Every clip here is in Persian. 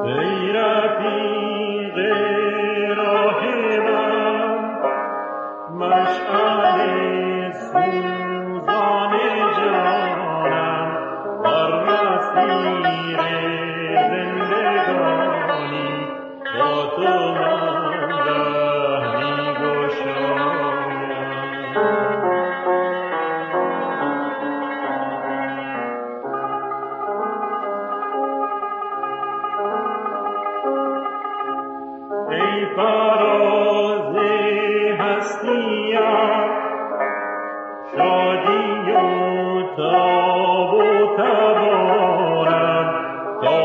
ای رفیق راه من، مشعل سوزان جانم، در مسیر زندگانی با تو من ره می‌گشایم. ای فراز هستیم، شادی و تاب و تبارم، تا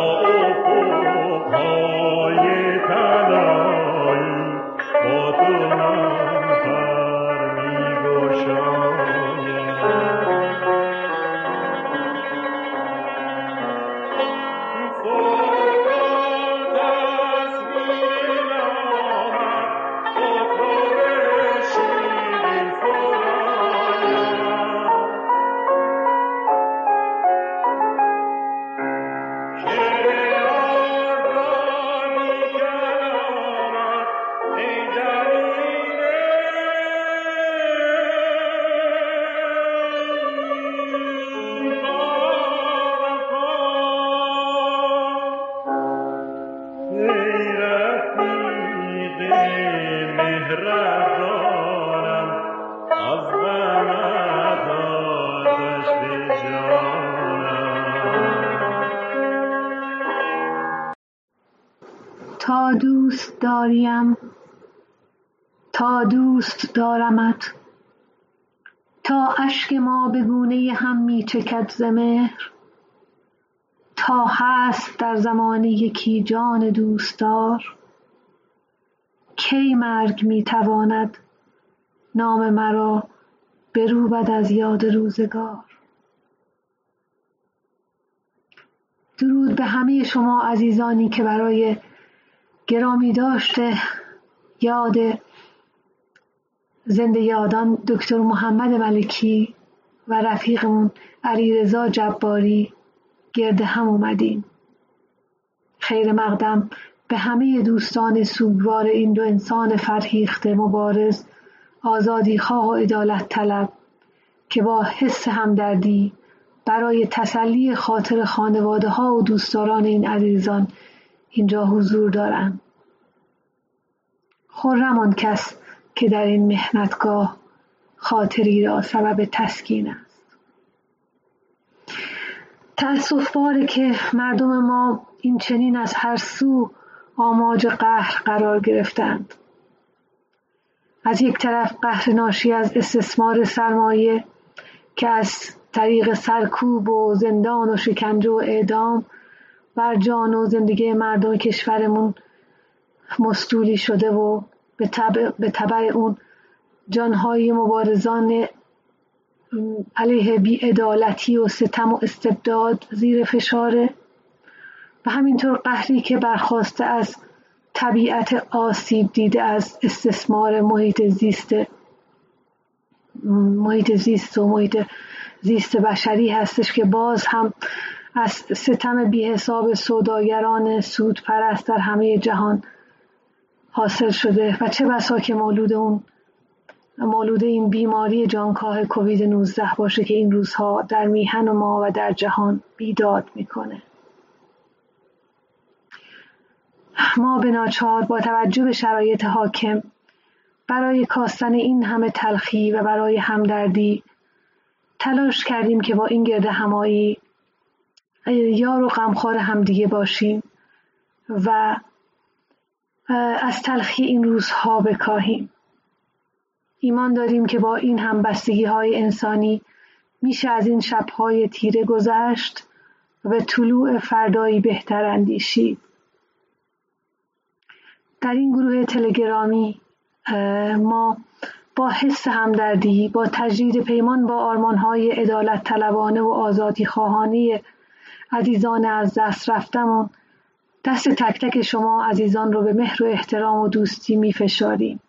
افق‌های طلایی با تو من پر می‌گشایم. تا دوست داریم، تا دوست دارمت، تا اشک ما به گونه هم می چکد ز مهر، تا هست در زمان یکی جان دوستدار، کی مرگ می تواند نام مرا بروبد از یاد روزگار. درود به همه شما عزیزانی که برای گرامی داشته یاد زنده یادان دکتر محمد ملکی و رفیقمون علیرضا جباری گرد هم اومدیم. خیر مقدم به همه دوستان سوگوار این دو انسان فرهیخته مبارز، آزادی خواه و عدالت طلب که با حس همدردی برای تسلی خاطر خانواده ها و دوستداران این عزیزان اینجا حضور دارند. خرم آن کس که در این محنتگاه خاطری را سبب تسکین است. تأسف باره که مردم ما این چنین از هر سو آماج قهر قرار گرفتند. از یک طرف قهر ناشی از استثمار سرمایه که از طریق سرکوب و زندان و شکنجه و اعدام بر جان و زندگی مردم کشورمون مستولی شده و به تبع اون جانهای مبارزان علیه بی‌عدالتی و ستم و استبداد زیر فشاره و همینطور قهری که برخاسته از طبیعت آسیب دیده از استثمار محیط زیست و محیط زیست بشری هستش که باز هم از ستم بی حساب سوداگران سود پرست در همه جهان حاصل شده و چه بسا که مولود این بیماری جانکاه کووید 19 باشه که این روزها در میهن ما و در جهان بیداد میکنه. ما به ناچار با توجه به شرایط حاکم برای کاستن این همه تلخی و برای همدردی تلاش کردیم که با این گرد همایی یار و غمخوار همدیگه باشیم و از تلخی این روزها بکاهیم. ایمان داریم که با این همبستگی‌های انسانی میشه از این شب‌های تیره گذشت و به طلوع فردایی بهتر اندیشید. در این گروه تلگرامی ما با حس همدردی، با تجدید پیمان با آرمان‌های عدالت طلبانه و آزادی خواهانه عزیزان از دست رفتمون، دست تک تک شما عزیزان رو به مهر و احترام و دوستی می‌فشاریم.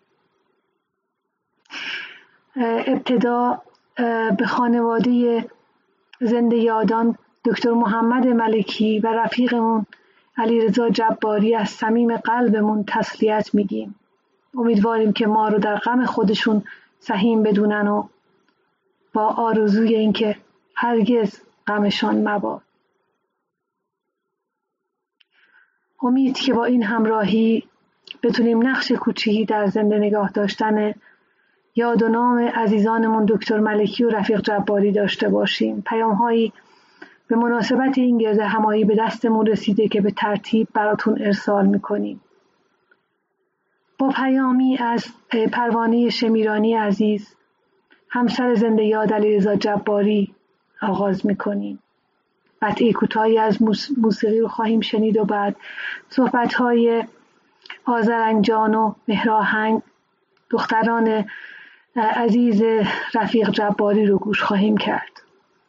ابتدا به خانواده زنده یادان دکتر محمد ملکی و رفیقمون علیرضا جباری از صمیم قلبمون تسلیت میگیم. امیدواریم که ما رو در غم خودشون سهیم بدونن و با آرزوی اینکه هرگز غمشان مباد. امید که با این همراهی بتونیم نقش کوچیکی در زنده نگاه داشتن یاد و نام عزیزانمون دکتر ملکی و رفیق جباری داشته باشیم. پیام‌هایی به مناسبت این گرد همایی به دستمون رسیده که به ترتیب براتون ارسال میکنیم. با پیامی از پروانه شمیرانی عزیز، همسر زنده یاد علیرضا جباری آغاز میکنیم. قطعه کوتاهی از موسیقی رو خواهیم شنید و بعد صحبت‌های آذرنجان و مهراهنگ دختران عزیز رفیق جباری رو گوش خواهیم کرد.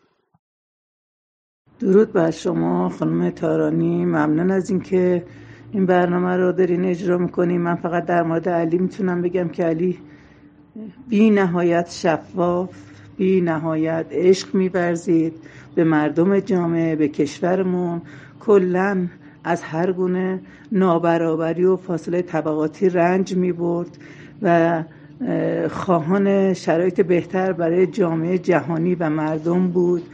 درود بر شما خانم تارانی، ممنون از اینکه این برنامه رو دارین اجرا میکنین. من فقط در مورد علی میتونم بگم که علی بی نهایت شفاف، بی نهایت عشق می‌ورزید به مردم جامعه، به کشورمون، کلاً از هر گونه نابرابری و فاصله طبقاتی رنج می‌برد و خواهان شرایط بهتر برای جامعه جهانی و مردم بود.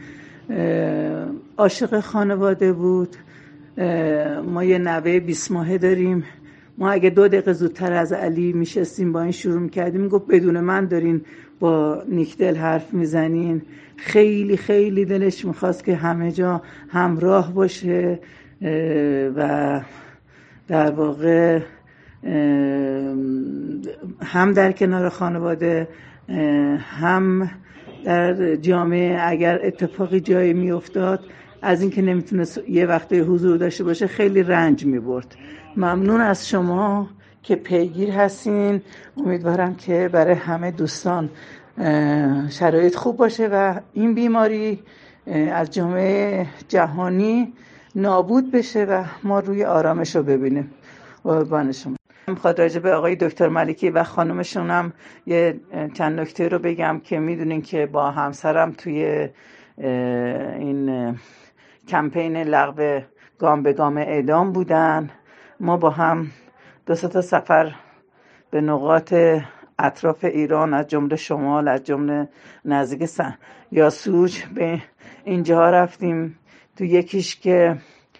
عاشق خانواده بود. ما یه نوه 20 ماهه داریم. ما اگه 2 دقیقه زودتر از علی میشستیم با این شروع میکردیم، گفت بدون من دارین با نیکدل حرف میزنین. خیلی خیلی دلش میخواست که همه جا همراه باشه و در واقع هم در کنار خانواده هم در جامعه اگر اتفاقی جایی میافتاد از اینکه نمیتونست یه وقتی حضور داشته باشه خیلی رنج میبرد. ممنون از شما که پیگیر هستین. امیدوارم که برای همه دوستان شرایط خوب باشه و این بیماری از جامعه جهانی نابود بشه و ما روی آرامش رو ببینیم. قربان شما. میخواد راجع به آقای دکتر ملکی و خانمشون هم یه چند نکته رو بگم که میدونین که با همسرم توی این کمپین لغو گام به گام اعدام بودن. ما با هم 2 تا سفر به نقاط اطراف ایران از جمله شمال، از جمله نزدیک یاسوج به اینجا رفتیم. تو یکیش که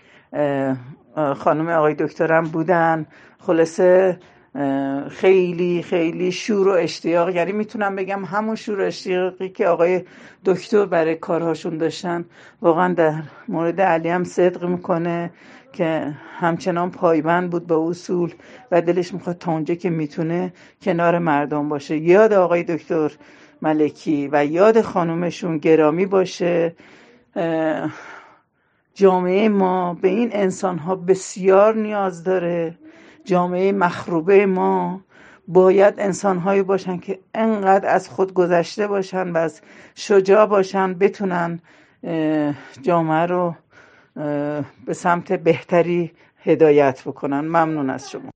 خانم آقای دکترم بودن، خلاصه خیلی خیلی شور و اشتیاق، یعنی میتونم بگم همون شور و اشتیاقی که آقای دکتر برای کارهاشون داشتن واقعا در مورد علی هم صدق میکنه که همچنان پایبند بود به اصول و دلش میخواد تا اونجا که میتونه کنار مردم باشه. یاد آقای دکتر ملکی و یاد خانومشون گرامی باشه. جامعه ما به این انسان‌ها بسیار نیاز داره. جامعه مخروبه ما باید انسان‌هایی باشن که انقدر از خود گذشته باشن و از شجاع باشن، بتونن جامعه رو به سمت بهتری هدایت بکنن. ممنون از شما.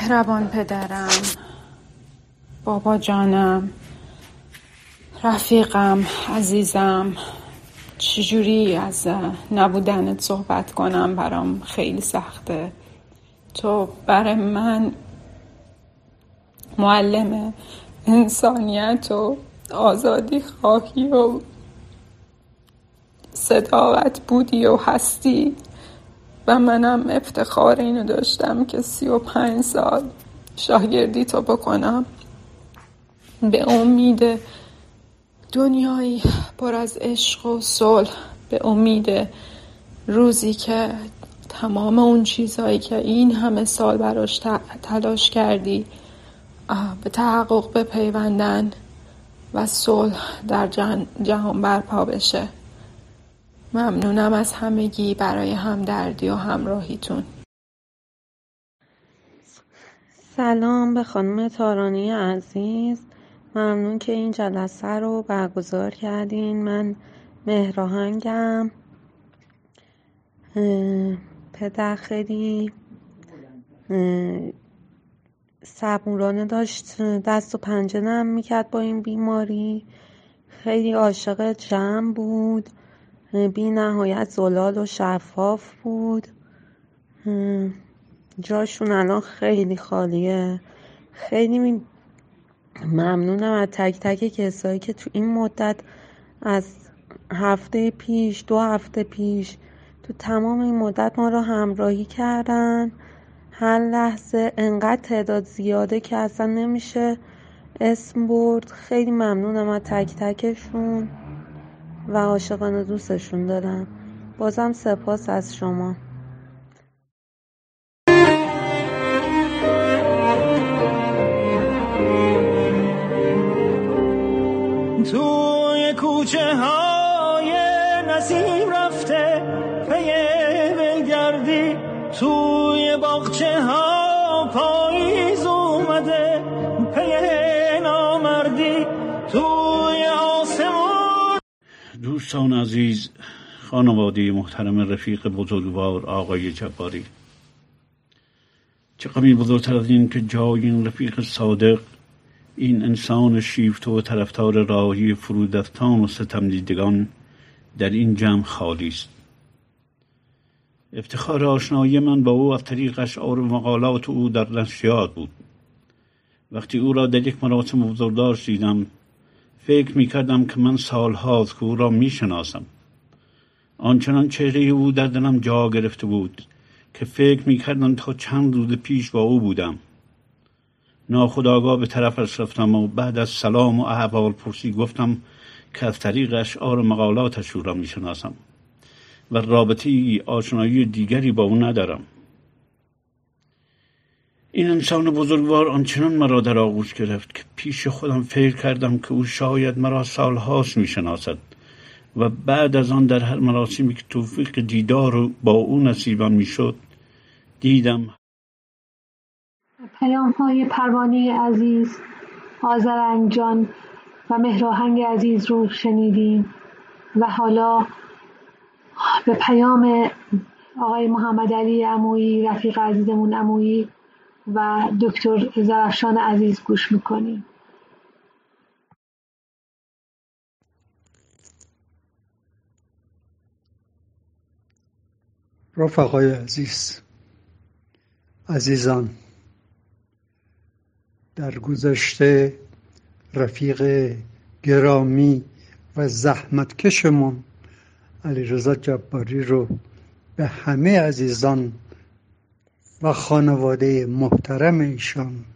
مهربان پدرم، بابا جانم، رفیقم، عزیزم، چجوری از نبودنت صحبت کنم؟ برام خیلی سخته. تو برای من معلم انسانیت و آزادی خواهی و صداقت بودی و هستی و منم افتخار اینو داشتم که 35 سال شاگردی تو بکنم به امید دنیایی پر از عشق و صلح، به امید روزی که تمام اون چیزهایی که این همه سال براش تلاش کردی به تحقق بپیوندن و صلح در جهان برپا بشه. ممنونم از همگی برای همدردی و همراهیتون. سلام به خانم تارانی عزیز، ممنون که این جلسه رو برگزار کردین. من مهراهنگم. پدر خیلی صبورانه داشت دست و پنجه نرم میکرد با این بیماری. خیلی عاشق جمع بود، بی نهایت زلال و شفاف بود. جاشون الان خیلی خالیه. خیلی ممنونم از تک تک کسایی که تو این مدت از هفته پیش 2 هفته پیش تو تمام این مدت ما رو همراهی کردن. هر لحظه انقدر تعداد زیاده که اصلا نمیشه اسم برد. خیلی ممنونم از تک تکشون و عاشقانه دوستشون دارم. بازم سپاس از شما. توی کوچه های نسیم رفته پی ولگردی، توی باغچه ها پاییز اومده پی نامردی، توی آسمون. دوستان عزیز، خانواده محترم رفیق بزرگوار آقای جباری، چه غمی بزرگتر از این که جای این رفیق صادق، این انسان شیفته و طرفدار راهی فرودستان و ستم دیدگان در این جمع خالی است. افتخار آشنایی من با او از طریق اشعار و مقالات او در نشریات بود. وقتی او را در یک مراسم بزرگداشت دیدم، فکر می کردم که من سالهاست که او را می شناسم. آنچنان چهره او در دلم جا گرفته بود که فکر می کردم تا چند روز پیش با او بودم. ناخودآگاه به طرفش رفتم و بعد از سلام و احوال پرسی گفتم که از طریق اشعار و مقالاتش او را می شناسم و رابطه آشنایی دیگری با او ندارم. این انسان بزرگوار آنچنان مرا در آغوش گرفت که پیش خودم فکر کردم که او شاید مرا سالهاست می شناسد و بعد از آن در هر مراسمی که توفیق دیدار با او نصیبم می شد دیدم. پیام‌های پروانه عزیز، آذرنجان و مهراهنگ عزیز رو شنیدیم و حالا به پیام آقای محمد علی عمویی، رفیق عزیزمون عمویی و دکتر زرافشان عزیز گوش میکنیم. رفقای عزیزان، در گذشته رفیق گرامی و زحمتکشمون علیرضا جباری رو به همه عزیزان و خانواده محترم ایشان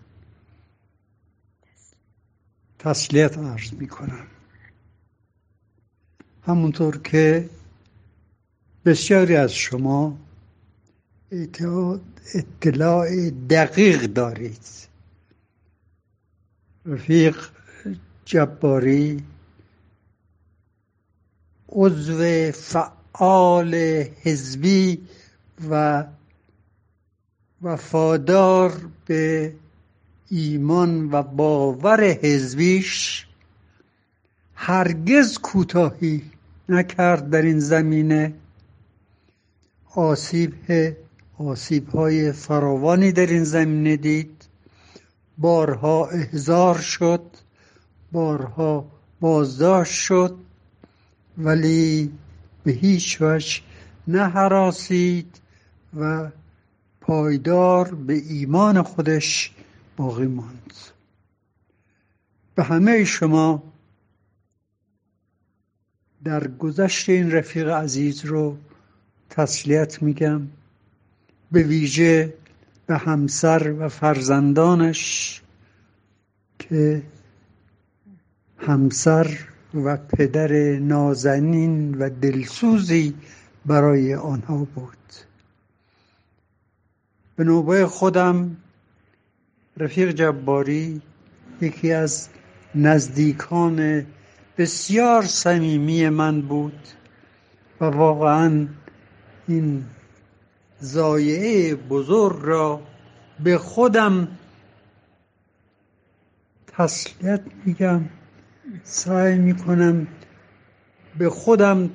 تسلیت عرض می کنم. همونطور که بسیاری از شما اطلاع دقیق دارید، رفیق جباری عضو فعال حزبی و وفادار به ایمان و باور حزبیش هرگز کوتاهی نکرد در این زمینه. آسیب‌های فراوانی در این زمینه دید بارها احضار شد، بارها بازداشت شد، ولی به هیچ وجه نه هراسید و پایدار به ایمان خودش باقی ماند. به همه شما در گذشت این رفیق عزیز رو تسلیت میگم، به ویژه به همسر و فرزندانش که همسر و پدر نازنین و دلسوزی برای آنها بود. به نوبه خودم رفیق جباری یکی از نزدیکان بسیار صمیمی من بود و واقعا این ضایعه بزرگ را به خودم تسلیت میگم، سعی میکنم به خودم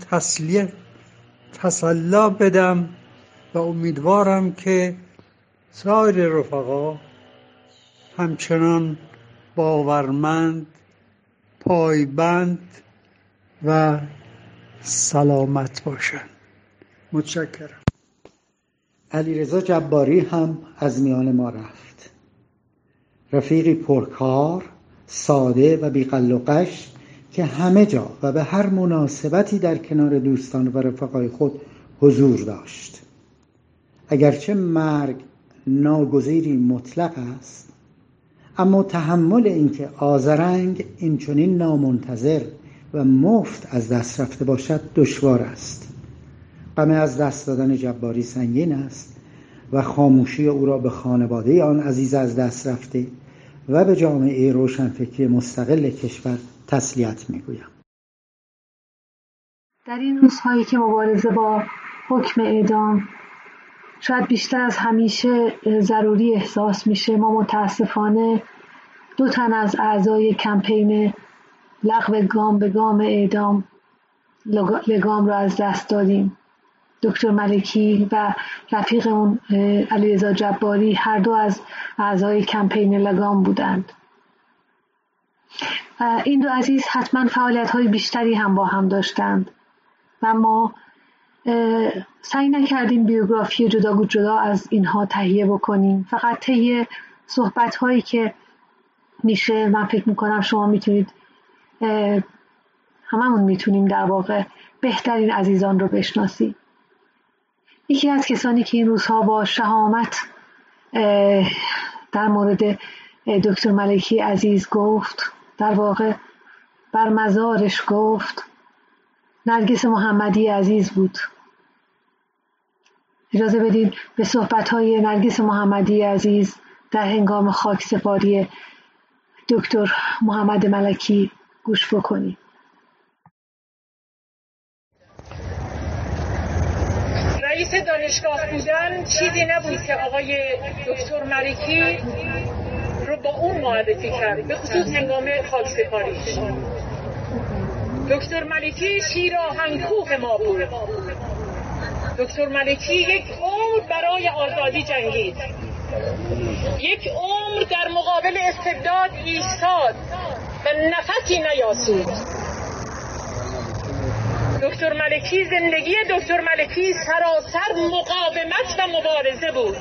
تسلا بدم و امیدوارم که سایر رفقا همچنان باورمند، پایبند و سلامت باشند. متشکرم. علیرضا جباری هم از میان ما رفت. رفیقی پرکار، ساده و بی‌غل و غش که همه جا و به هر مناسبتی در کنار دوستان و رفقای خود حضور داشت. اگرچه مرگ ناگزیری مطلق است، اما تحمل اینکه آذرنگ اینچنین نامنتظر و مفت از دست رفته باشد دشوار است. غم از دست دادن جباری سنگین است و خاموشی او را به خانواده آن عزیز از دست رفته و به جامعه روشنفکری مستقل کشور تسلیت میگویم. در این روزهایی که مبارزه با حکم اعدام شاید بیشتر از همیشه ضروری احساس میشه، ما متاسفانه 2 تن از اعضای کمپین لغو گام به گام اعدام لگام را از دست دادیم. دکتر ملکی و رفیقمون علیرضا جباری هر دو از اعضای کمپین لگام بودند. این 2 عزیز حتما فعالیت‌های بیشتری هم با هم داشتند و ما سعی نکردیم بیوگرافی جدا از اینها تهیه بکنیم. فقط طی صحبت‌هایی که میشه من فکر میکنم شما میتونید، هممون میتونیم در واقع بهترین عزیزان رو بشناسیم. یکی از کسانی که این روزها با شهامت در مورد دکتر ملکی عزیز گفت، در واقع بر مزارش گفت، نرگس محمدی عزیز بود. اجازه بدید به صحبت‌های نرگس محمدی عزیز در هنگام خاکسپاری دکتر محمد ملکی گوش بکنید. رئیس دانشگاه بودن چیزی نبود که آقای دکتر ملکی رو با اون معرفی کرد، به خصوص هنگام خاکسپاریش. دکتر ملکی شیر آهنگکوه ما بود. دکتر ملکی یک عمر برای آزادی جنگید، یک عمر در مقابل استبداد ایستاد و نفسی نیاسود. دکتر ملکی، زندگی دکتر ملکی سراسر مقاومت و مبارزه بود.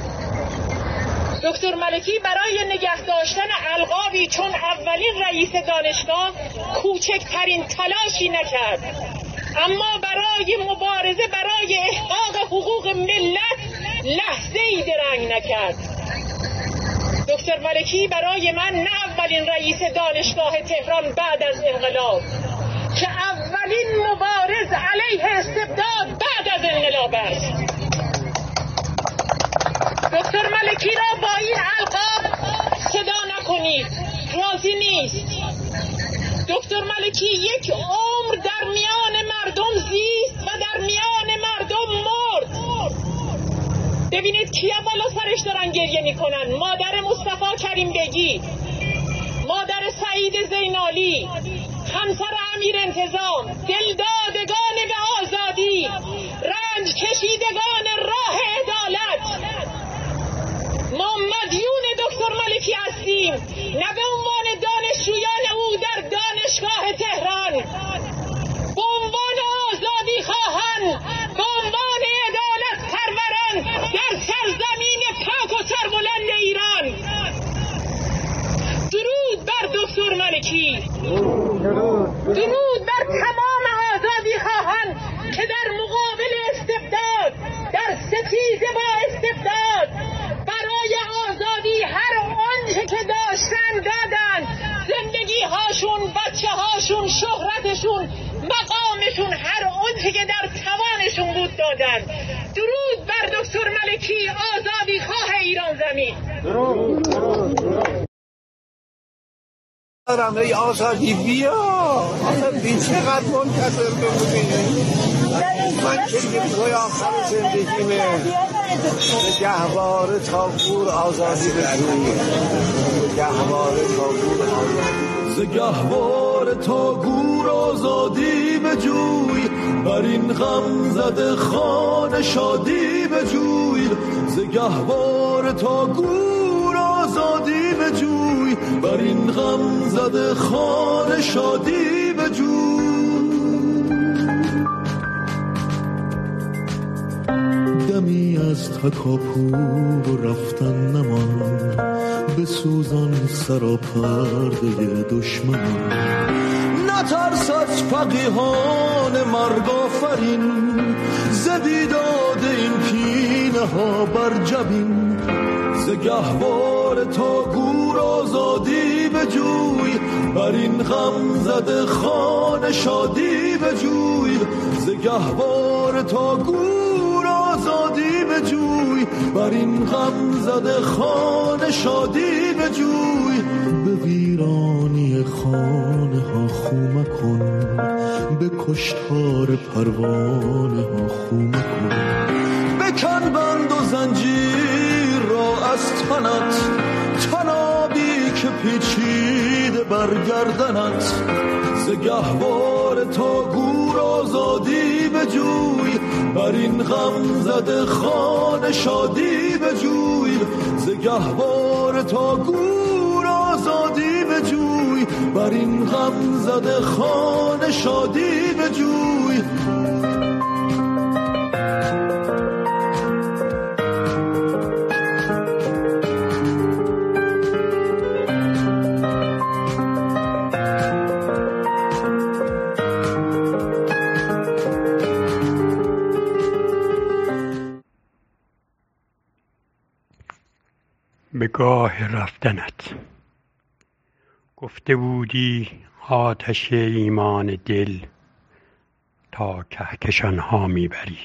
دکتر ملکی برای نگه داشتن القابی چون اولین رئیس دانشگاه کوچکترین تلاشی نکرد، اما برای مبارزه برای احقاق حقوق ملت لحظه‌ای درنگ نکرد. دکتر ملکی برای من نه اولین رئیس دانشگاه تهران بعد از انقلاب، که اولین مبارز علیه استبداد بعد از انقلاب است. دکتر ملکی را با این القاب صدا نکنید، راضی نیست. دکتر ملکی یک عمر در میان مردم زیست و در میان مردم مرد. ببینید کیا بالا سرش دارن گریه میکنن: مادر مصطفی کریم بگی، مادر سعید زینالی، همسر امیر انتظام، دلدادگان به آزادی، رنج کشیدگان راه عدالت. ما مدیون دکتر ملکی هستیم. ملکی. درود بر تمام آزادی خواهان که در مقابل استبداد، در ستیزه با استبداد، برای آزادی هر آنچه که داشتن دادن، زندگی هاشون، بچه هاشون، شهرتشون، مقامشون، هر آنچه که در توانشون بود دادن. درود بر دکتر ملکی، آزادی خواه ایران زمین. دارم ای آزادی بیا، آزادی چقدر منتظر بمونی. من که توی آخر زندگیمه گهواره تا گور آزادی بجوی، گهواره تا گور آزادی، گهواره تا گور آزادی بجوی، بر این غم زده خانه شادی بجوی. گهواره تا گور آزادی بجوی، بر این غم زده خانه شادی بجوی. دمی از تکاپور رفتن نمان، به سوزان سراپرده دشمن. نترس از فقیهان مرگ آفرین، ز بیداد این کینه ها بر جبین. ز گهواره تا گور آزادی بجوی، بر این غم زده خانه شادی بجوی. ز گهواره تا گور آزادی بجوی، بر این غم زده خانه شادی بجوی. به ویرانی خانه ها خو مکن، به کشتار پروانه ها خو مکن. بکن بند و زنجیر را از تنت، تنابی که پیچیده برگردنت. ز گهواره تا گور آزادی بجوی، بر این غم زده خانه شادی بجوی. ز گهواره تا گور آزادی بجوی، بر این غم زده خانه شادی بجوی. به گاه رفتنت گفته بودی آتش ایمان دل تا کهکشان ها میبری،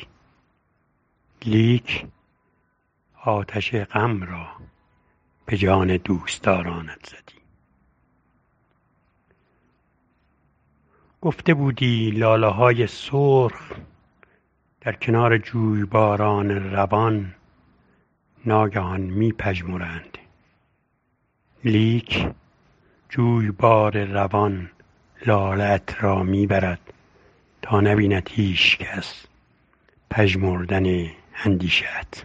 لیک آتش غم را به جان دوستدارانت زدی. گفته بودی لاله های سرخ در کنار جویباران روان ناگهان میپژمرند، لیک جویبار روان لاله‌ات را میبرد تا نبیند هیچ کس پژمردن اندیشه‌ات.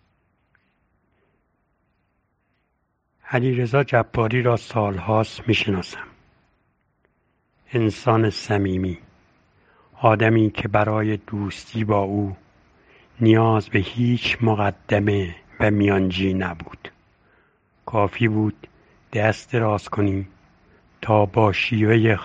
علیرضا جباری را سالهاست میشناسم. انسان صمیمی، آدمی که برای دوستی با او نیاز به هیچ مقدمه و میانجی نبود. کافی بود دست دراز کنی تا با شیوه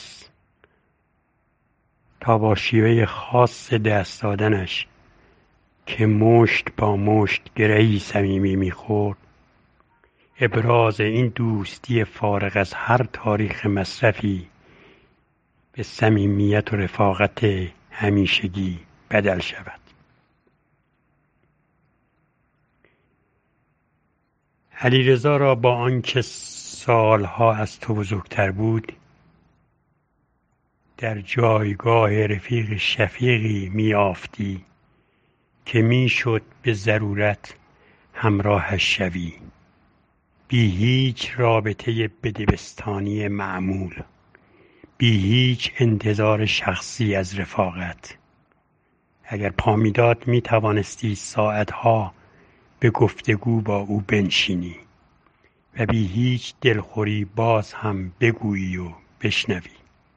خاص دست دادنش که مشت با مشت گرهی صمیمی میخورد، ابراز این دوستی فارغ از هر تاریخ مصرفی به صمیمیت و رفاقت همیشگی بدل شود. علیرضا را با آنکه سالها از تو بزرگتر بود در جایگاه رفیق شفیقی می‌یافتی که میشد به ضرورت همراهش شوی، بی هیچ رابطه بدبستانی معمول، بی هیچ انتظار شخصی از رفاقت. اگر پا می‌داد می‌توانستی ساعتها به گفتگو با او بنشینی و بی هیچ دلخوری باز هم بگویی و بشنوی.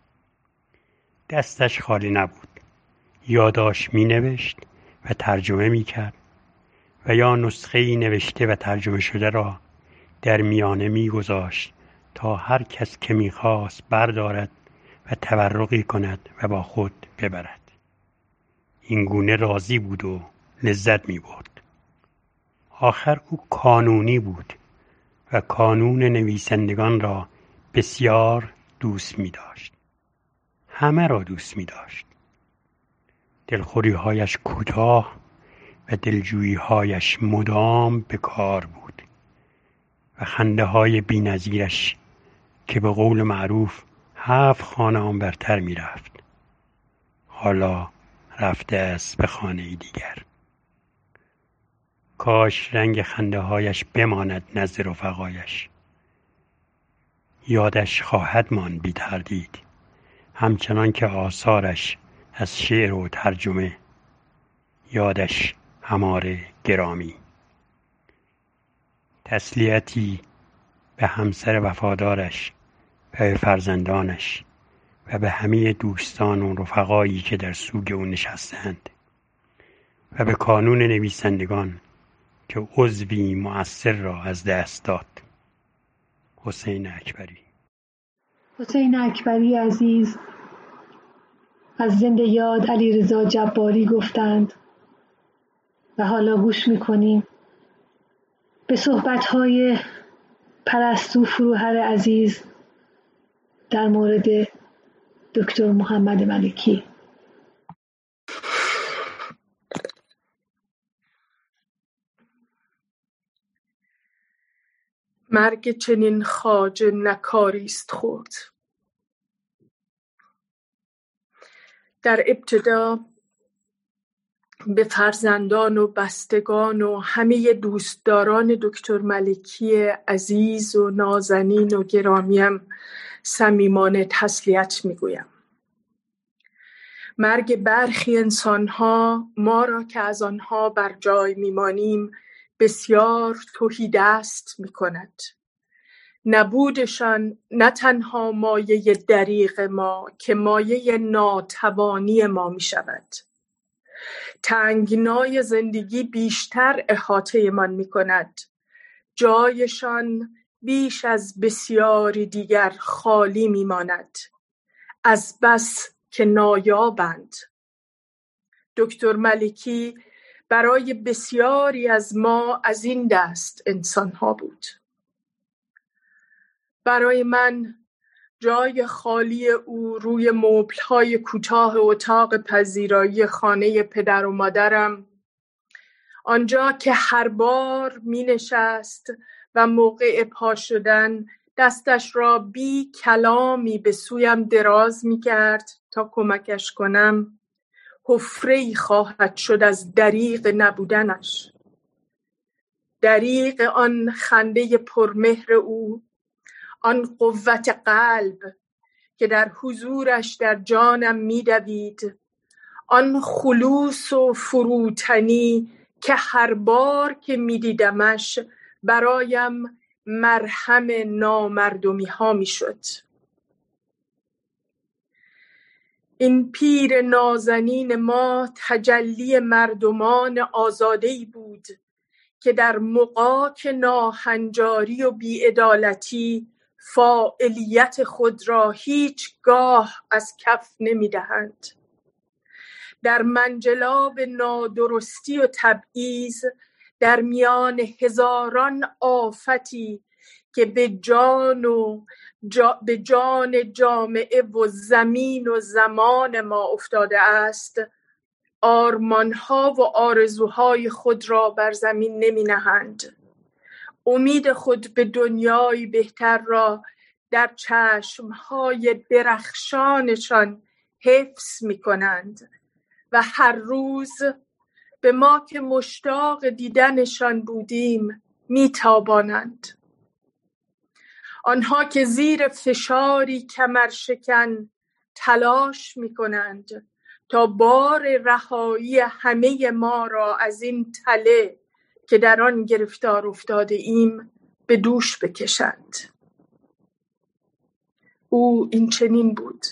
دستش خالی نبود. یادداشت می‌نوشت و ترجمه می‌کرد و یا نسخه‌ای نوشته و ترجمه شده را در میانه می‌گذاشت تا هر کس که می‌خواست بردارد و تبرقی کند و با خود ببرد. این گونه راضی بود و لذت می‌برد. آخر او کانونی بود و کانون نویسندگان را بسیار دوست می‌داشت. همه را دوست می‌داشت. دلخوری‌هایش کوتاه و دلجویی‌هایش مدام به کار بود و خنده‌های بی‌نظیرش که به قول معروف 7 خانه آنورتر می‌رفت، حالا رفته است به خانه دیگر. کاش رنگ خنده‌هایش بماند نزد رفقایش. یادش خواهد ماند بی تردید، همچنان که آثارش از شعر و ترجمه. یادش هماره گرامی. تسلیتی به همسر وفادارش و به فرزندانش و به همه دوستان و رفقایی که در سوگ او نشستند و به کانون نویسندگان که عضوی مؤثر را از دست داد. حسین اکبری. حسین اکبری عزیز از زنده یاد علیرضا جباری گفتند و حالا گوش میکنیم به صحبت‌های پرستو فروهر عزیز در مورد دکتر محمد ملکی. مرگ چنین خواجه نکاریست خرد. در ابتدا به فرزندان و بستگان و همه دوستداران دکتر ملکی عزیز و نازنین و گرامیم صمیمانه تسلیت میگویم. مرگ برخی انسانها ما را که از آنها بر جای میمانیم بسیار تهیدست میکند. نبودشان نه تنها مایه دریغ ما که مایه ناتوانی ما میشود. تنگنای زندگی بیشتر احاطه من میکند. جایشان بیش از بسیاری دیگر خالی میماند، از بس که نایابند. دکتر ملکی برای بسیاری از ما از این دست انسان‌ها بود. برای من جای خالی او روی مبل‌های کوتاه اتاق پذیرایی خانه پدر و مادرم، آنجا که هر بار می‌نشست و موقع پا شدن دستش را بی کلامی به سویم دراز می‌کرد تا کمکش کنم، حفره‌ای خواهد شد از دریغ نبودنش. دریغ آن خنده پرمهر او، آن قوت قلب که در حضورش در جانم می‌دوید، آن خلوص و فروتنی که هر بار که می‌دیدمش برایم مرهم نامردمی ها می‌شد. این پیر نازنین ما تجلی مردمان آزاده‌ای بود که در مغاک ناهنجاری و بی‌عدالتی فاعلیت خود را هیچگاه از کف نمی‌دهند. در منجلاب نادرستی و تبعیض، در میان هزاران آفتی که به جان جامعه و زمین و زمان ما افتاده است، آرمان‌ها و آرزوهای خود را بر زمین نمی نهند. امید خود به دنیای بهتر را در چشمهای درخشانشان حفظ می کنند و هر روز به ما که مشتاق دیدنشان بودیم می تابانند. آنها که زیر فشاری کمرشکن تلاش می کنند تا بار رهایی همه ما را از این تله که در آن گرفتار افتاده ایم به دوش بکشند. او این چنین بود.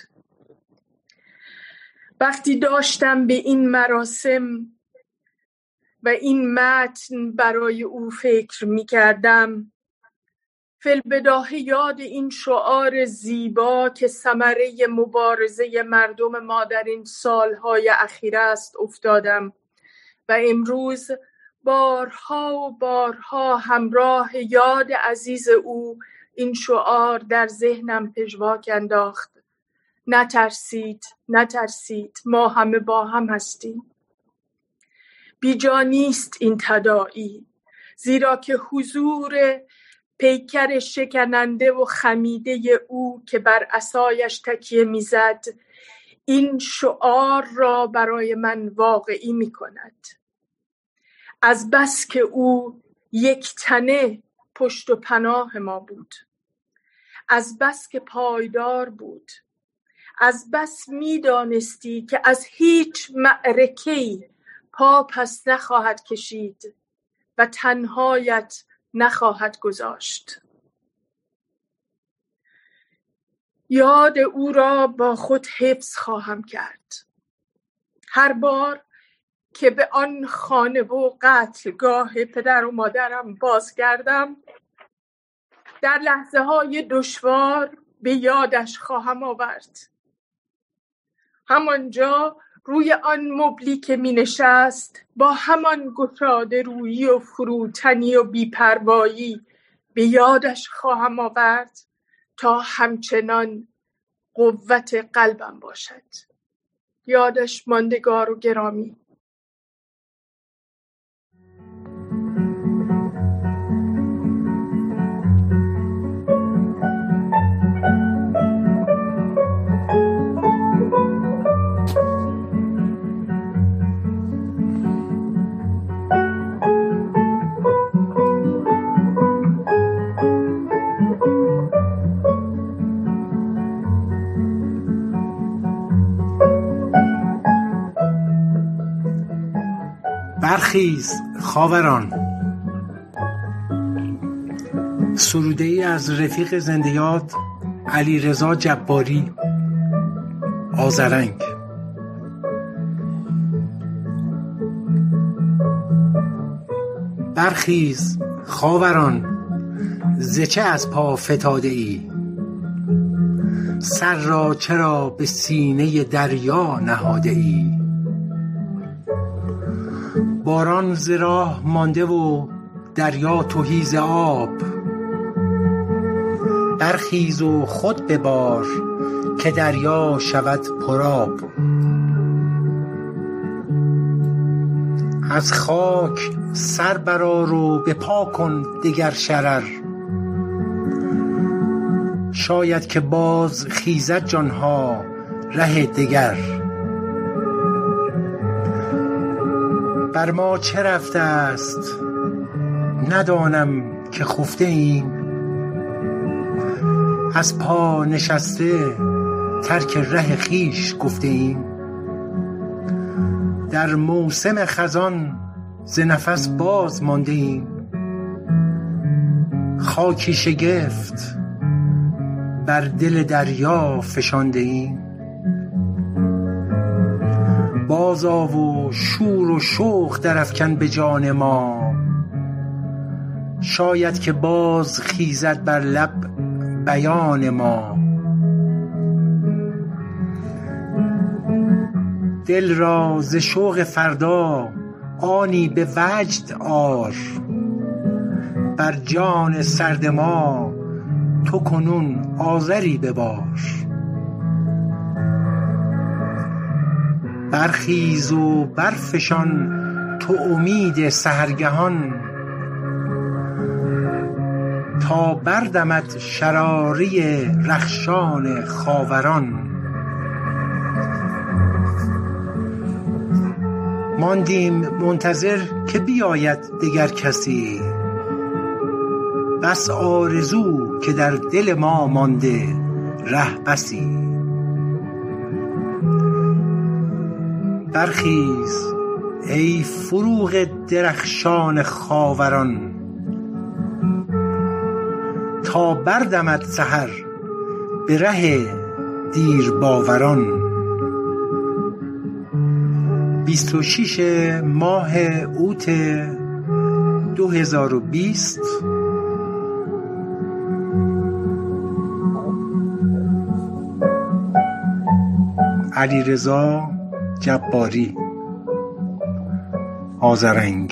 وقتی داشتم به این مراسم و این متن برای او فکر می کردم، فی‌البداهه یاد این شعار زیبا که ثمره مبارزه مردم ما در این سالهای اخیر است افتادم و امروز بارها و بارها همراه یاد عزیز او این شعار در ذهنم پژواک انداخت: نترسید، نترسید، ما همه با هم هستیم. بیجا نیست این تداعی، زیرا که حضور پیکر شکننده و خمیده او که بر عصایش تکیه میزد این شعار را برای من واقعی می کند. از بس که او یک تنه پشت و پناه ما بود، از بس که پایدار بود، از بس می دانستی که از هیچ معرکه‌ای پا پس نخواهد کشید و تنهایت نخواهد گذاشت. یاد او را با خود حفظ خواهم کرد. هر بار که به آن خانه و قتلگاه پدر و مادرم بازگردم در لحظه های دشوار به یادش خواهم آورد. همانجا روی آن مبلی که می نشست با همان گشاده رویی و فروتنی و بی‌پروایی به یادش خواهم آورد تا همچنان قوت قلبم باشد. یادش ماندگار و گرامی. برخیز خاوران. سروده ای از رفیق زنده یاد علیرضا جباری، آذرنگ. برخیز خاوران، ز چه از پا فتاده ای؟ سر را چرا به سینه دریا نهاده ای؟ باران ز راه مانده و دریا تهی ز آب. برخیز و خود ببار که دریا شود پرآب. از خاک سر برآر و به پا کن دگر شرر. شاید که باز خیزد جانها ره دگر. بر ما چه رفته است ندانم که خفته ایم. از پا نشسته ترک ره خویش گفته ایم. در موسم خزان ز نفس باز مانده ایم. خاکی شگفت بر دل دریا فشانده ایم. بازآ و شور و شوق درافکن به جان ما. شاید که باز خیزد بر لب بیان ما. دل را ز شوق فردا آنی به وجد آر. بر جان سرد ما تو کنون آذری ببار. برخیز و برفشان تو امید سحرگهان. تا بردمد شراری رخشان خاوران. ماندیم منتظر که بیاید دگر کسی. بس آرزو که در دل ما مانده ره بسی. برخیز ای فروغ درخشان خاوران. تا بردمد سحر به ره دیر باوران. 26 ماه اوت 2020 علیرضا جباری، آذرنگ.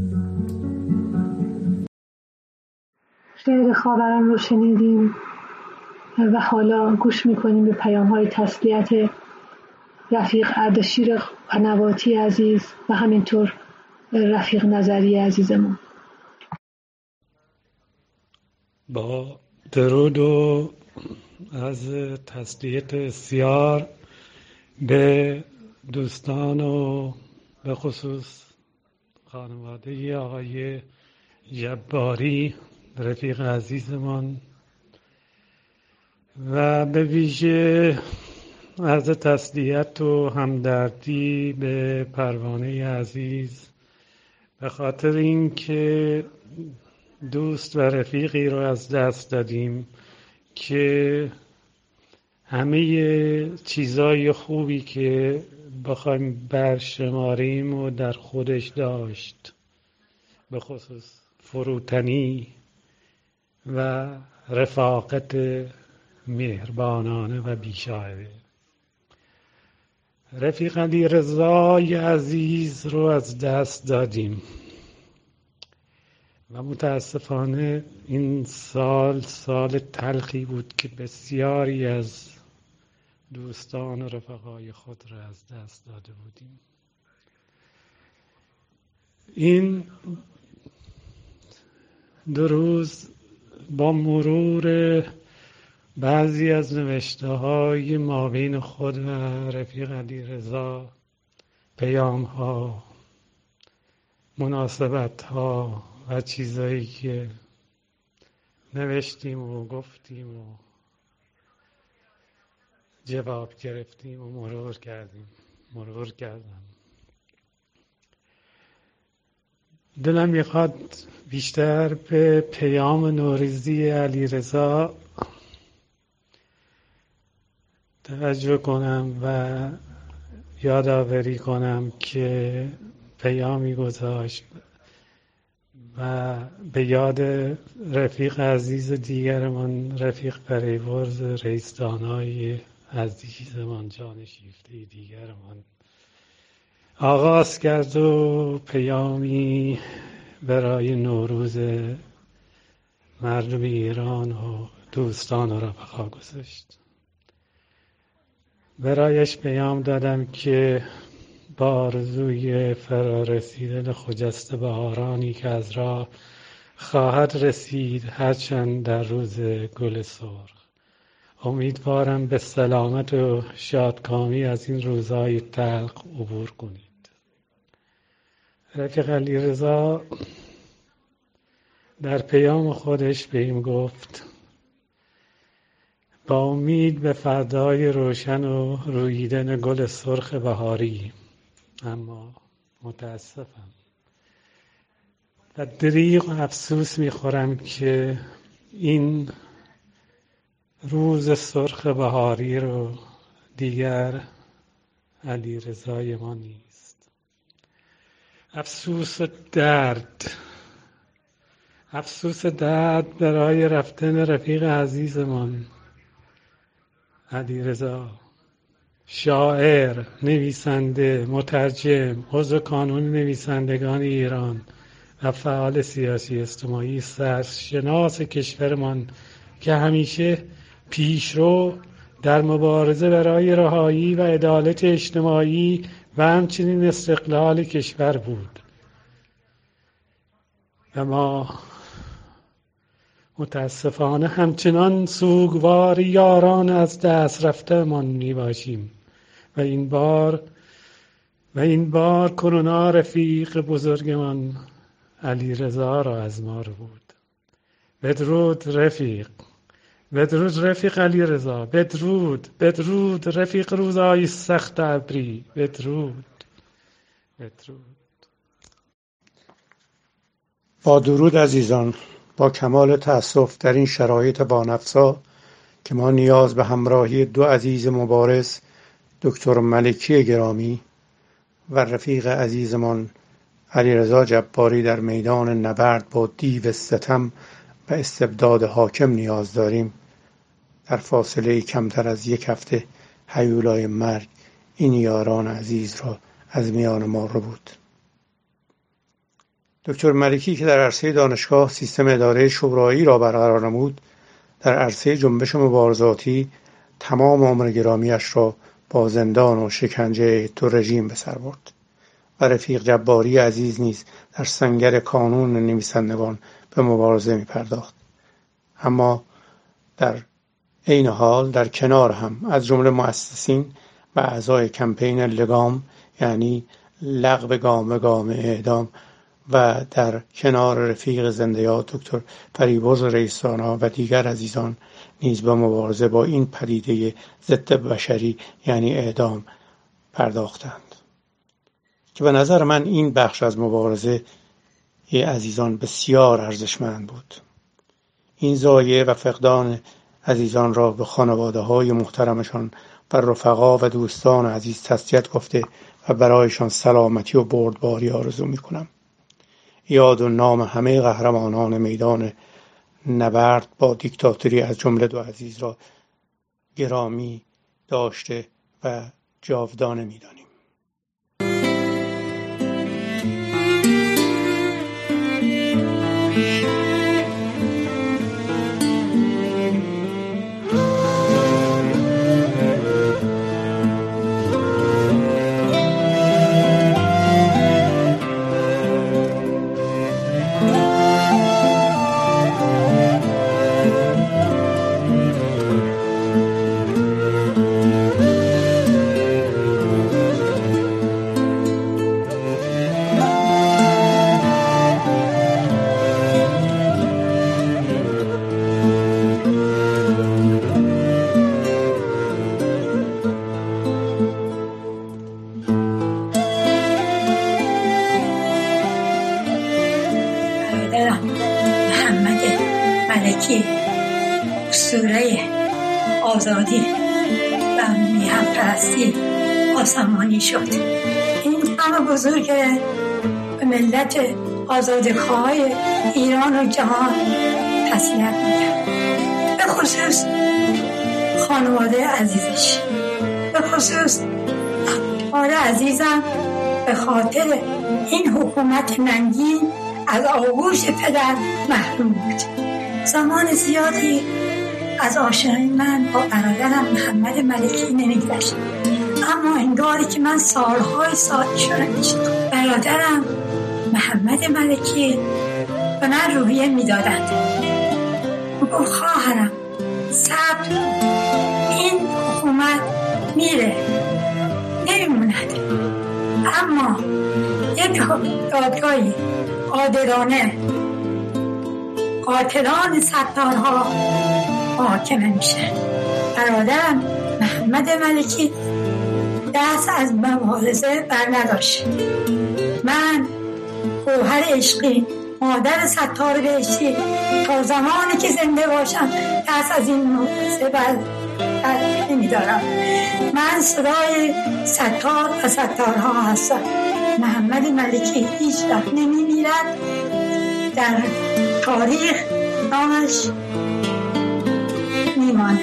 شعر خاوران رو شنیدیم و حالا گوش میکنیم به پیام‌های تسلیت رفیق اردشیر قنواتی عزیز و همینطور رفیق نظری عزیزمون. با درود و از تسلیت بسیار به دوستان و به خصوص خانواده آقای جباری رفیق عزیزمان و به ویژه عرض تسلیت و همدردی به پروانه عزیز به خاطر اینکه دوست و رفیقی رو از دست دادیم که همه چیزای خوبی که بخوایم برشماریم و در خودش داشت، به خصوص فروتنی و رفاقت مهربانانه و بی‌شائبه. رفیق علیرضای عزیز رو از دست دادیم و متاسفانه این سال تلخی بود که بسیاری از دوستان و رفقای خود را از دست داده بودیم. این 2 روز با مرور بعضی از نوشته‌های مابین خود و رفیق علیرضا، پیام‌ها، مناسبت‌ها و چیزایی که نوشتیم و گفتیم و جواب گرفتیم و مرور کردم. دلم میخواد بیشتر به پیام نوروزی علیرضا توجه کنم و یادآوری کنم که پیامی گذاشت و به یاد رفیق عزیز دیگرمان، رفیق پریورز رئیس دانای عزیزمان، جان شیفته دیگرمان آغاز کرد و پیامی برای نوروز مردم ایران و دوستان و رفقا گذاشت. برایش پیام دادم که با آرزوی فرارسیدن خجسته بهارانی که از راه خواهد رسید، هرچند در روز گل سرخ، امیدوارم به سلامت و شادکامی از این روزهای تلخ عبور کنید. رفیق علیرضا در پیام خودش به این گفت: با امید به فردای روشن و روییدن گل سرخ بهاری، اما متاسفم و دریغ و افسوس میخورم که این روز سرخ بهاری رو دیگر علیرضای ما نیست. افسوس درد برای رفتن رفیق عزیزمان علیرضا، شاعر، نویسنده، مترجم، عضو کانون نویسندگان ایران و فعال سیاسی اجتماعی، سرشناس کشورمان که همیشه پیشرو در مبارزه برای رهایی و عدالت اجتماعی و همچنین استقلال کشور بود و ما متاسفانه همچنان سوگوار یاران از دست رفته من می باشیم و این بار کرونا رفیق بزرگمان علیرضا را از ما رو بود. بدرود رفیق علیرضا، بدرود رفیق روزای سخت ابری، بدرود. با درود عزیزان، با کمال تأسف در این شرایط بانفسا که ما نیاز به همراهی 2 عزیز مبارز، دکتر ملکی گرامی و رفیق عزیزمان علیرضا جباری در میدان نبرد با دیو ستم و استبداد حاکم نیاز داریم، در فاصله کمتر از 1 هفته هیولای مرگ این یاران عزیز را از میان ما ربود. دکتر ملکی که در عرصه دانشگاه سیستم اداره شورایی را برقرار نمود، در عرصه جنبش مبارزاتی تمام عمر گرامیش را با زندان و شکنجه تو رژیم به سر برد و رفیق جباری عزیز نیز در سنگر کانون نویسندگان به مبارزه می پرداخت. اما در عین حال در کنار هم از جمله مؤسسین و اعضای کمپین لگام، یعنی لغو گام اعدام، و در کنار رفیق زنده یاد دکتر فریبرز رئیس‌جمهور و دیگر عزیزان نیز به مبارزه با این پدیده ضد بشری یعنی اعدام پرداختند که به نظر من این بخش از مبارزه عزیزان بسیار ارزشمند بود. این ضایعه و فقدان عزیزان را به خانواده‌های محترمشان و رفقا و دوستان عزیز تسلیت گفته و برایشان سلامتی و بردباری آرزو می‌کنم. یاد و نام همه قهرمانان میدان نبرد با دیکتاتوری از جمله دو عزیز را گرامی داشته و جاودانه می‌دانیم. آزادی و میهم پرستی آسمانی شد. این غم بزرگ به ملت آزادخواه ایران و جهان تسلیت میگم، به خصوص خانواده عزیزش، به خصوص اخوان عزیزم به خاطر این حکومت ننگین از آغوش پدر محروم بود. زمان زیادی از آشنایی من با برادرم محمد ملکی نمیگذشت، اما انگاری که من سالهای سال شدم. برادرم محمد ملکی به من روحیه میدادند. گفت خواهرم صبر، این حکومت میره نمیموند، اما یک دادگاهی عادلانه قاتلان ستارها حاکم میشه. برادرم محمد ملکی دست از مبارزه بر نداشت. من گوهر عشقی مادر ستار بهشتی تا زمانی که زنده باشم دست از این مبارزه بر نمیدارم. من صدای ستار و ستارها هستم. محمد ملکی هیچ وقت نمیمیرد، در تاریخ نامش میماند.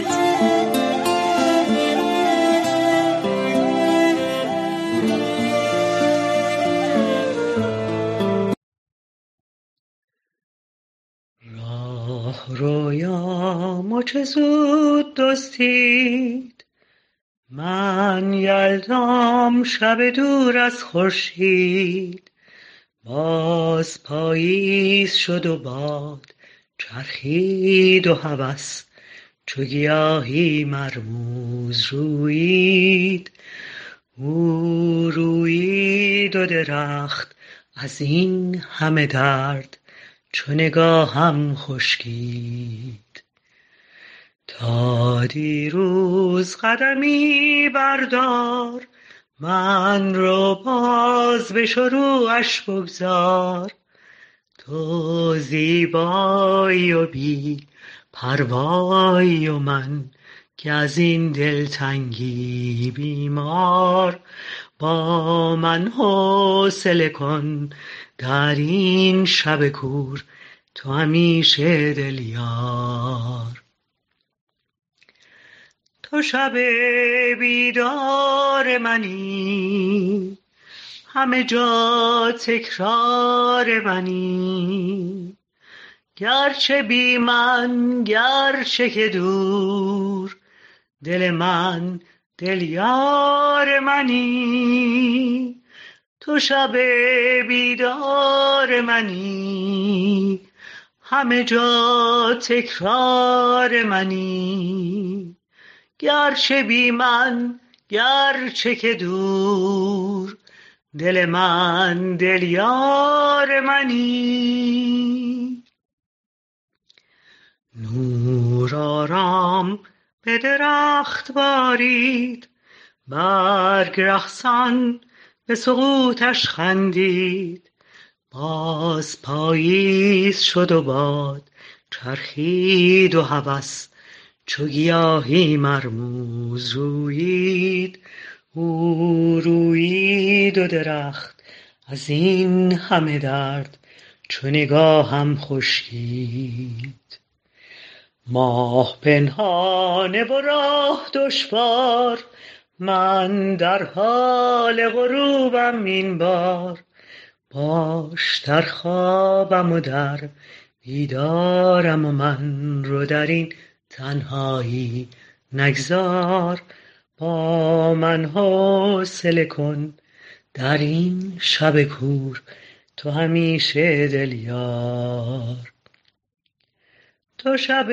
راه رویامو چه زود دزدید، من یلدام شب دور از خورشید. باز پاییز شد و باد چرخید و هوس چو گیاهی مرموز رویید. او رویید و درخت از این همه درد چو نگاهم خشکید. تا دیروز قدمی بردار، من رو باز به شروعش بگذار. تو زیبایی و بی پروایی و من که از این دلتنگی بیمار. با من حوصله کن در این شب کور، تو همیشه دلیار. تو شب بیدار منی، همه جا تکرار منی. گرچه بی من گرچه که دور، دل من دل یار منی. تو شب بیدار منی، همه جا تکرار منی. گرچه بی من گرچه که دور، دل من دل یار منی. نور آرام به درخت بارید، برگ رقصان به سقوطش خندید. باز پاییز شد و باد چرخید و هوس چو گیاهی مرموز رویید. او رویید و درخت از این همه درد چو نگاهم خشکید. ماه پنهانه و راه دشوار، من در حال غروبم این بار. باش در خوابم و در بیدارم و من رو در این تنهایی نگذار. با من حوصله کن در این شب کور، تو همیشه دل یار. تو شب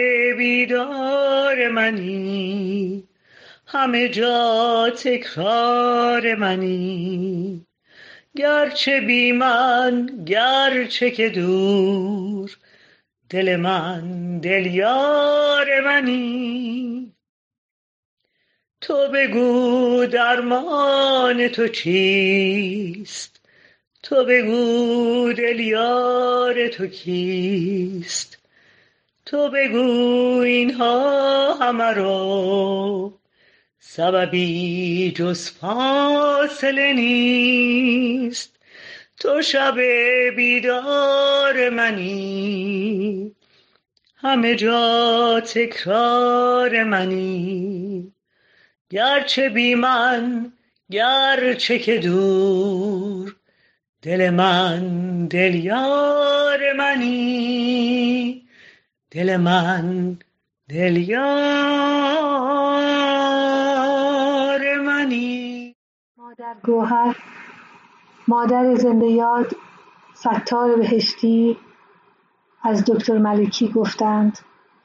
بیدار منی، همه جا تکرار منی. گرچه بی من گرچه که دور، دل من دل یار منی. تو بگو درمان تو چیست، تو بگو دل یار تو کیست. تو بگو اینها همه رو سببی جز فاصله نیست. تو شب بیدار منی، همه جا تکرار منی. گرچه بی من گرچه که دور، دل من دل یار منی. دل من دل یار منی. مادر گوهر، مادر زنده یاد ستار بهشتی از دکتر ملکی گفتند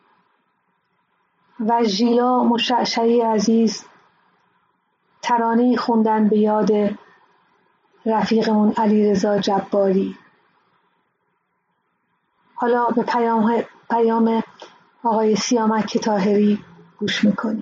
و ژیلا مشعشعی عزیز ترانه‌ای خوندن به یاد رفیقمون علیرضا جباری. حالا به پیام آقای سیامک طاهری گوش میکنیم.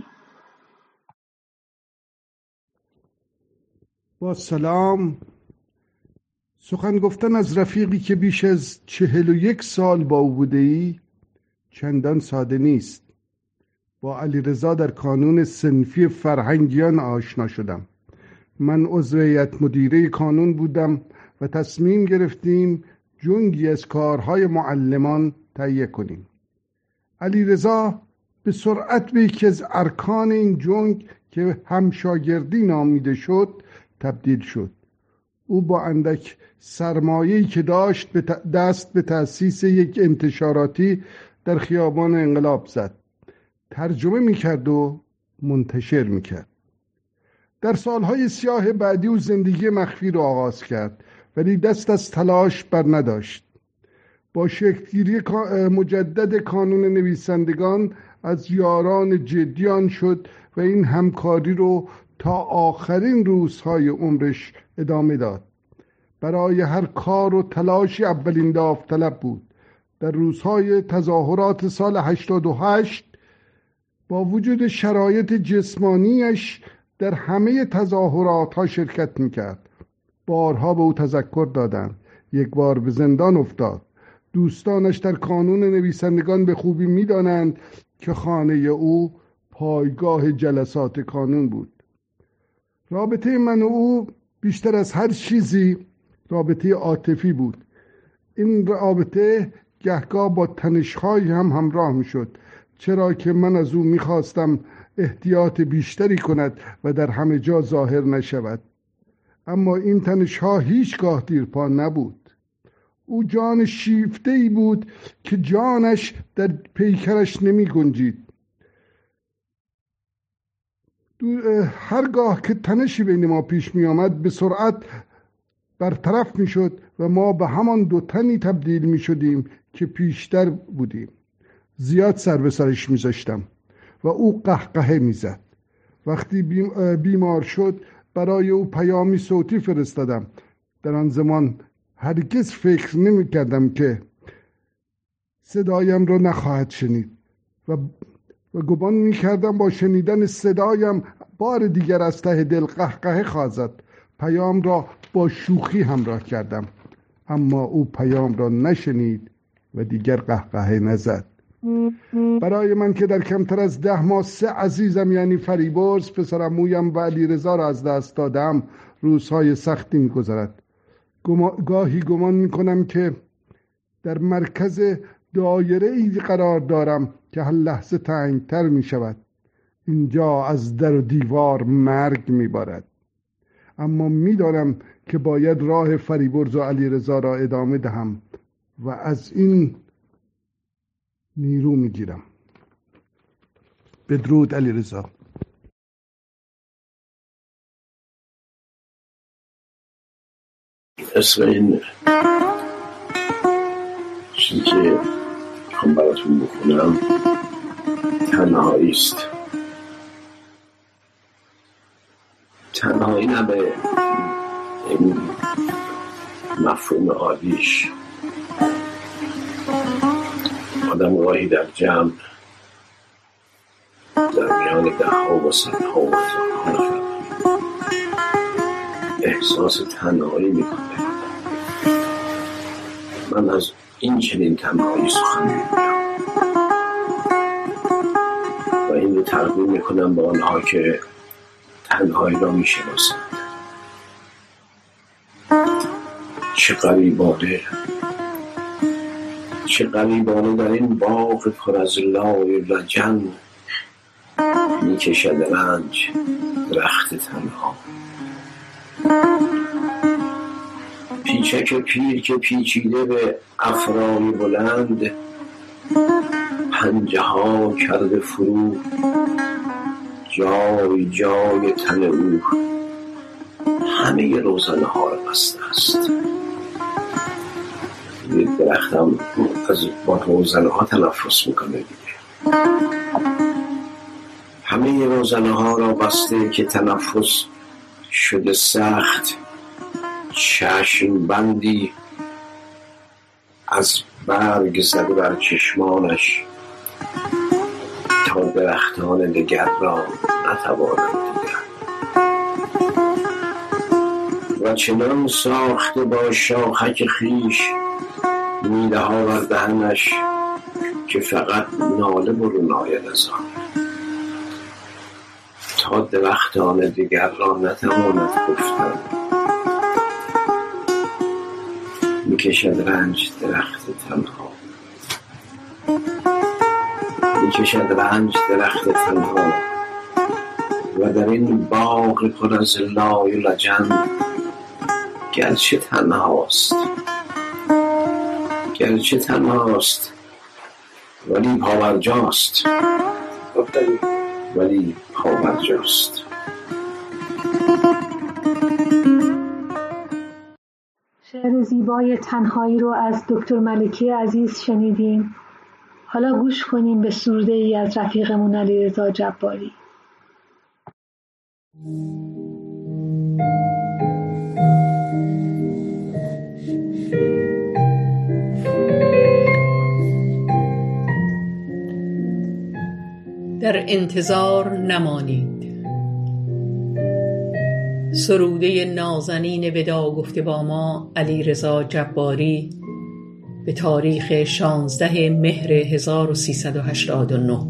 با سلام. سخن گفتن از رفیقی که بیش از 41 سال با او بوده ای چندان ساده نیست. با علیرضا در کانون صنفی فرهنگیان آشنا شدم. من عضو هیئت مدیره کانون بودم و تصمیم گرفتیم جنگی از کارهای معلمان تهیه کنیم. علیرضا به سرعت به یکی از ارکان این جنگ که همشاگردی نامیده شد تبدیل شد. او با اندک سرمایه‌ای که داشت دست به تأسیس یک انتشاراتی در خیابان انقلاب زد. ترجمه میکرد و منتشر میکرد. در سالهای سیاه بعدی او زندگی مخفی را آغاز کرد، ولی دست از تلاش بر نداشت. با شکلگیری مجدد کانون نویسندگان از یاران جدیان شد و این همکاری رو تا آخرین روزهای عمرش ادامه داد. برای هر کار و تلاشی اولین داوطلب بود. در روزهای تظاهرات سال 88 با وجود شرایط جسمانیش در همه تظاهرات ها شرکت میکرد. بارها به او تذکر دادند. یک بار به زندان افتاد. دوستانش در کانون نویسندگان به خوبی میدانند که خانه او پایگاه جلسات کانون بود. رابطه من و او بیشتر از هر چیزی رابطه عاطفی بود. این رابطه گهگاه با تنش‌های هم همراه میشد، چرا که من از او میخواستم احتیاط بیشتری کند و در همه جا ظاهر نشود. اما این تن شاه هیچگاه دیرپا نبود. او جان شیفته‌ای بود که جانش در پیکرش نمی گنجید. هرگاه که تنشی بین ما پیش می آمد به سرعت برطرف می شد و ما به همان دو تنی تبدیل می شدیم که پیشتر بودیم. زیاد سر به سرش می زشتم و او قهقهه می زد. وقتی بیمار شد برای او پیامی صوتی فرستادم. در آن زمان هرگز فکر نمی کردم که صدایم را نخواهد شنید و گمان می کردم با شنیدن صدایم بار دیگر از ته دل قهقهه خواهد زد. پیام را با شوخی همراه کردم، اما او پیام را نشنید و دیگر قهقهه نزد. برای من که در کمتر از 10 ماه 3 عزیزم یعنی فریبرز، پسرعمویم و علیرضا را از دست دادم روزهای سختی می‌گذرد. گاهی گمان می‌کنم که در مرکز دایره‌ای قرار دارم که هر لحظه تنگتر می‌شود. اینجا از در و دیوار مرگ می‌بارد. اما می‌دانم که باید راه فریبرز و علیرضا را ادامه دهم و از این نیرو میگیرم. بدرود علیرضا. اسم این چیزی که میخوام براتون بخونم تنهایی است. تنهایی نه به این مفهوم عالیش، آدم راهی در جمع در میان 10 ها و 100 ها و هزاران احساس تنهایی میکنه. من از این چنین تنهایی سخن میگویم و این رو تقدیم میکنم به آنها که تنهایی را میشناسند. چه غریبانه در این باغ پر از لای لجن میکشد رنج درخت تنها. پیچک پیر که پیچیده به افرای بلند، پنجه ها کرده فرو جای جای تن او. همه روزنه ها را بسته است. درختم از با روزنه ها تنفس میکنه دیگه. همه روزنه ها را بسته که تنفس شده سخت. چشم بندی از برگ زده بر چشمانش تا درختان دگر را نتوانند دیدن و چنان ساخته با شاخک خیش میله ها بر دهنش که فقط ناله برون آید از آن تا درختان دیگر را نتواند گفتن. میکشد رنج درخت تنها، میکشد رنج درخت تنها و در این باغ پر از لای و لجن گرچه تنهاست ولی پابرجاست. شعر زیبای تنهایی رو از دکتر ملکی عزیز شنیدیم. حالا گوش کنیم به سروده ای از رفیقمون علیرضا جباری. در انتظار نمانید. سروده نازنین ودا گفته با ما علیرضا جباری به تاریخ 16 مهر 1389.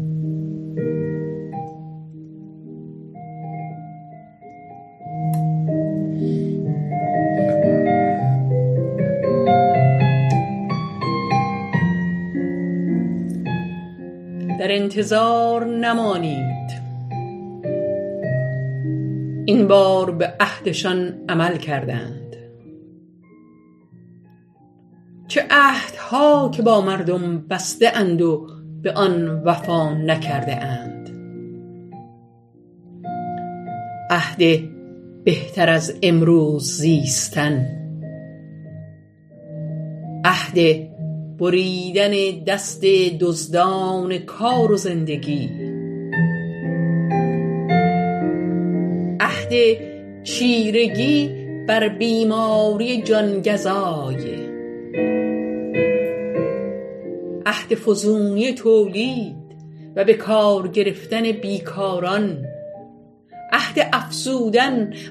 در انتظار نمانید. این بار به عهدشان عمل کردند. چه عهدها که با مردم بسته اند و به آن وفا نکرده اند. عهد بهتر از امروز زیستن، عهد بریدن دست دزدان کار و زندگی، عهد چیرگی بر بیماری جانگزای، عهد فزونی تولید و به کار گرفتن بیکاران، عهد افزودن